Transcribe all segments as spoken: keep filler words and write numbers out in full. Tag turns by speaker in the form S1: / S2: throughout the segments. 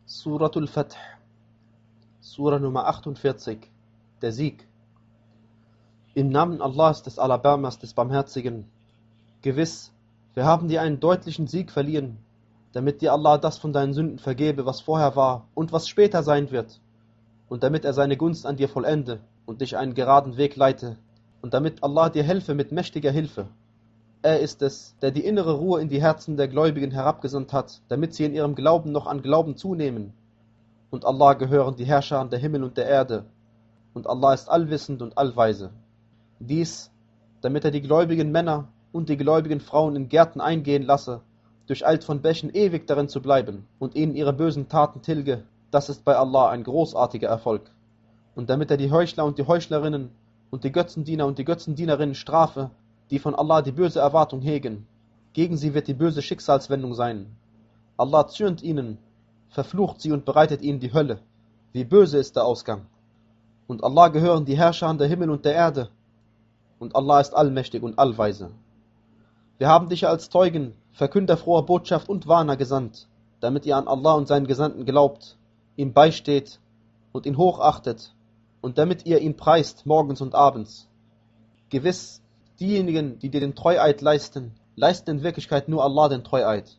S1: Suratul Fath, Sura Nummer achtundvierzig, der Sieg. Im Namen Allahs, des Alabamas, des Barmherzigen. Gewiss, wir haben dir einen deutlichen Sieg verliehen, damit dir Allah das von deinen Sünden vergebe, was vorher war und was später sein wird, und damit er seine Gunst an dir vollende und dich einen geraden Weg leite, und damit Allah dir helfe mit mächtiger Hilfe. Er ist es, der die innere Ruhe in die Herzen der Gläubigen herabgesandt hat, damit sie in ihrem Glauben noch an Glauben zunehmen. Und Allah gehören die Herrscher der Himmel und der Erde. Und Allah ist allwissend und allweise. Dies, damit er die gläubigen Männer und die gläubigen Frauen in Gärten eingehen lasse, durcheilt von Bächen ewig darin zu bleiben und ihnen ihre bösen Taten tilge, das ist bei Allah ein großartiger Erfolg. Und damit er die Heuchler und die Heuchlerinnen und die Götzendiener und die Götzendienerinnen strafe, die von Allah die böse Erwartung hegen. Gegen sie wird die böse Schicksalswendung sein. Allah zürnt ihnen, verflucht sie und bereitet ihnen die Hölle. Wie böse ist der Ausgang. Und Allah gehören die Herrscher der Himmel und der Erde. Und Allah ist allmächtig und allweise. Wir haben dich als Zeugen, Verkünder froher Botschaft und Warner gesandt, damit ihr an Allah und seinen Gesandten glaubt, ihm beisteht und ihn hochachtet und damit ihr ihn preist morgens und abends. Gewiss, diejenigen, die dir den Treueid leisten, leisten in Wirklichkeit nur Allah den Treueid.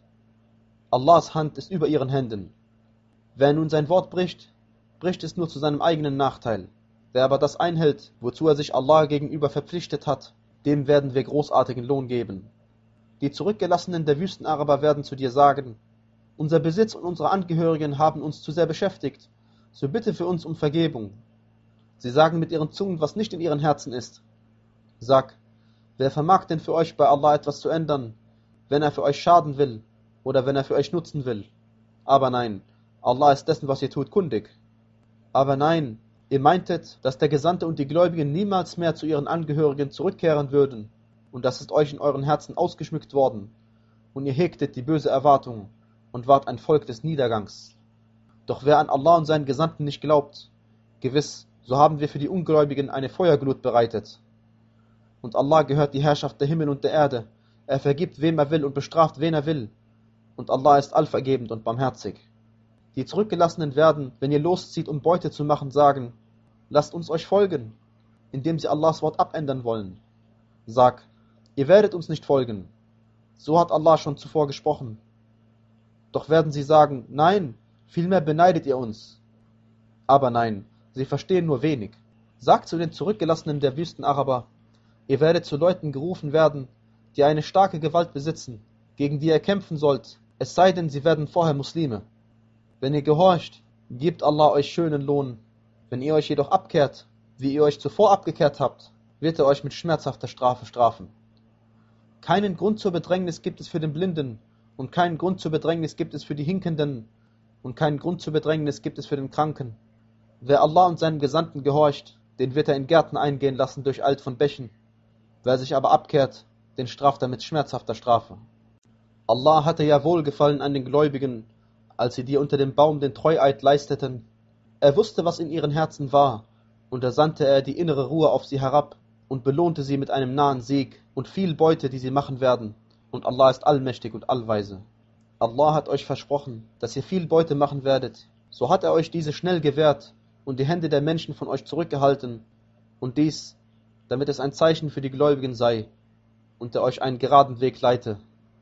S1: Allahs Hand ist über ihren Händen. Wer nun sein Wort bricht, bricht es nur zu seinem eigenen Nachteil. Wer aber das einhält, wozu er sich Allah gegenüber verpflichtet hat, dem werden wir großartigen Lohn geben. Die Zurückgelassenen der Wüstenaraber werden zu dir sagen: Unser Besitz und unsere Angehörigen haben uns zu sehr beschäftigt, so bitte für uns um Vergebung. Sie sagen mit ihren Zungen, was nicht in ihren Herzen ist. Sag: Wer vermag denn für euch bei Allah etwas zu ändern, wenn er für euch schaden will oder wenn er für euch nutzen will? Aber nein, Allah ist dessen, was ihr tut, kundig. Aber nein, ihr meintet, dass der Gesandte und die Gläubigen niemals mehr zu ihren Angehörigen zurückkehren würden, und das ist euch in euren Herzen ausgeschmückt worden, und ihr hegtet die böse Erwartung und wart ein Volk des Niedergangs. Doch wer an Allah und seinen Gesandten nicht glaubt, gewiss, so haben wir für die Ungläubigen eine Feuerglut bereitet. Und Allah gehört die Herrschaft der Himmel und der Erde. Er vergibt, wem er will, und bestraft, wen er will. Und Allah ist allvergebend und barmherzig. Die Zurückgelassenen werden, wenn ihr loszieht, um Beute zu machen, sagen: Lasst uns euch folgen, indem sie Allahs Wort abändern wollen. Sag: Ihr werdet uns nicht folgen. So hat Allah schon zuvor gesprochen. Doch werden sie sagen: Nein, vielmehr beneidet ihr uns. Aber nein, sie verstehen nur wenig. Sagt zu den Zurückgelassenen der Wüstenaraber: Ihr werdet zu Leuten gerufen werden, die eine starke Gewalt besitzen, gegen die ihr kämpfen sollt, es sei denn, sie werden vorher Muslime. Wenn ihr gehorcht, gibt Allah euch schönen Lohn. Wenn ihr euch jedoch abkehrt, wie ihr euch zuvor abgekehrt habt, wird er euch mit schmerzhafter Strafe strafen. Keinen Grund zur Bedrängnis gibt es für den Blinden, und keinen Grund zur Bedrängnis gibt es für die Hinkenden, und keinen Grund zur Bedrängnis gibt es für den Kranken. Wer Allah und seinem Gesandten gehorcht, den wird er in Gärten eingehen lassen, durcheilt von Bächen. Wer sich aber abkehrt, den straft er mit schmerzhafter Strafe. Allah hatte ja Wohlgefallen an den Gläubigen, als sie dir unter dem Baum den Treueid leisteten. Er wusste, was in ihren Herzen war, und da sandte er die innere Ruhe auf sie herab und belohnte sie mit einem nahen Sieg und viel Beute, die sie machen werden. Und Allah ist allmächtig und allweise. Allah hat euch versprochen, dass ihr viel Beute machen werdet. So hat er euch diese schnell gewährt und die Hände der Menschen von euch zurückgehalten. Und dies, damit es ein Zeichen für die Gläubigen sei und er euch einen geraden Weg leite.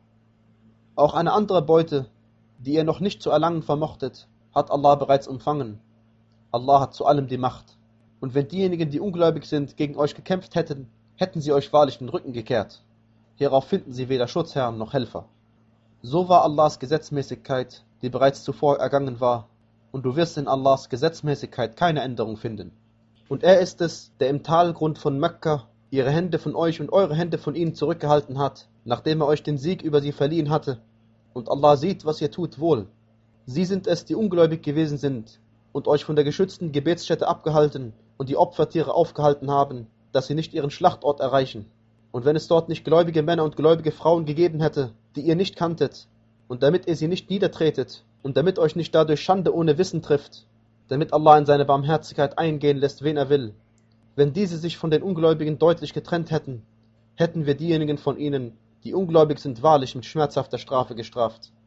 S1: Auch eine andere Beute, die ihr noch nicht zu erlangen vermochtet, hat Allah bereits empfangen. Allah hat zu allem die Macht. Und wenn diejenigen, die ungläubig sind, gegen euch gekämpft hätten, hätten sie euch wahrlich den Rücken gekehrt. Hierauf finden sie weder Schutzherren noch Helfer. So war Allahs Gesetzmäßigkeit, die bereits zuvor ergangen war, und du wirst in Allahs Gesetzmäßigkeit keine Änderung finden. Und er ist es, der im Talgrund von Mekka ihre Hände von euch und eure Hände von ihnen zurückgehalten hat, nachdem er euch den Sieg über sie verliehen hatte. Und Allah sieht, was ihr tut, wohl. Sie sind es, die ungläubig gewesen sind und euch von der geschützten Gebetsstätte abgehalten und die Opfertiere aufgehalten haben, dass sie nicht ihren Schlachtort erreichen. Und wenn es dort nicht gläubige Männer und gläubige Frauen gegeben hätte, die ihr nicht kanntet, und damit ihr sie nicht niedertretet und damit euch nicht dadurch Schande ohne Wissen trifft, damit Allah in seine Barmherzigkeit eingehen lässt, wen er will. Wenn diese sich von den Ungläubigen deutlich getrennt hätten, hätten wir diejenigen von ihnen, die ungläubig sind, wahrlich mit schmerzhafter Strafe gestraft.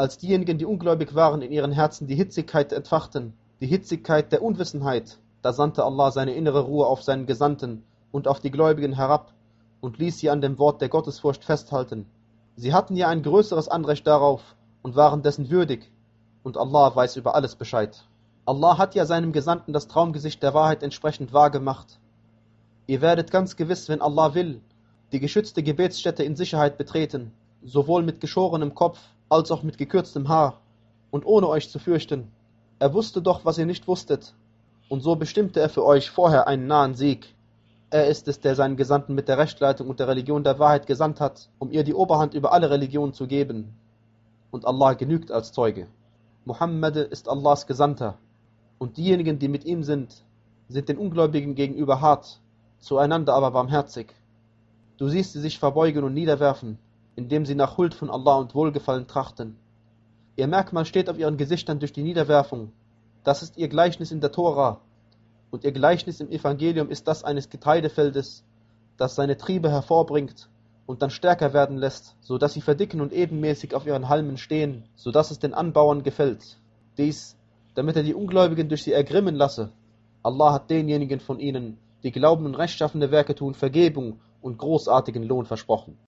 S1: als diejenigen, die ungläubig waren, in ihren Herzen die Hitzigkeit entfachten, die Hitzigkeit der Unwissenheit, da sandte Allah seine innere Ruhe auf seinen Gesandten und auf die Gläubigen herab und ließ sie an dem Wort der Gottesfurcht festhalten. Sie hatten ja ein größeres Anrecht darauf und waren dessen würdig, und Allah weiß über alles Bescheid. Allah hat ja seinem Gesandten das Traumgesicht der Wahrheit entsprechend wahrgemacht. Ihr werdet ganz gewiss, wenn Allah will, die geschützte Gebetsstätte in Sicherheit betreten, sowohl mit geschorenem Kopf als auch mit gekürztem Haar, und ohne euch zu fürchten. Er wusste doch, was ihr nicht wusstet, und so bestimmte er für euch vorher einen nahen Sieg. Er ist es, der seinen Gesandten mit der Rechtleitung und der Religion der Wahrheit gesandt hat, um ihr die Oberhand über alle Religionen zu geben. Und Allah genügt als Zeuge. Muhammad ist Allahs Gesandter, und diejenigen, die mit ihm sind, sind den Ungläubigen gegenüber hart, zueinander aber barmherzig. Du siehst sie sich verbeugen und niederwerfen, indem sie nach Huld von Allah und Wohlgefallen trachten. Ihr Merkmal steht auf ihren Gesichtern durch die Niederwerfung. Das ist ihr Gleichnis in der Tora. Und ihr Gleichnis im Evangelium ist das eines Getreidefeldes, das seine Triebe hervorbringt und dann stärker werden lässt, so dass sie verdicken und ebenmäßig auf ihren Halmen stehen, so dass es den Anbauern gefällt. Dies, damit er die Ungläubigen durch sie ergrimmen lasse. Allah hat denjenigen von ihnen, die glauben und rechtschaffene Werke tun, Vergebung und großartigen Lohn versprochen.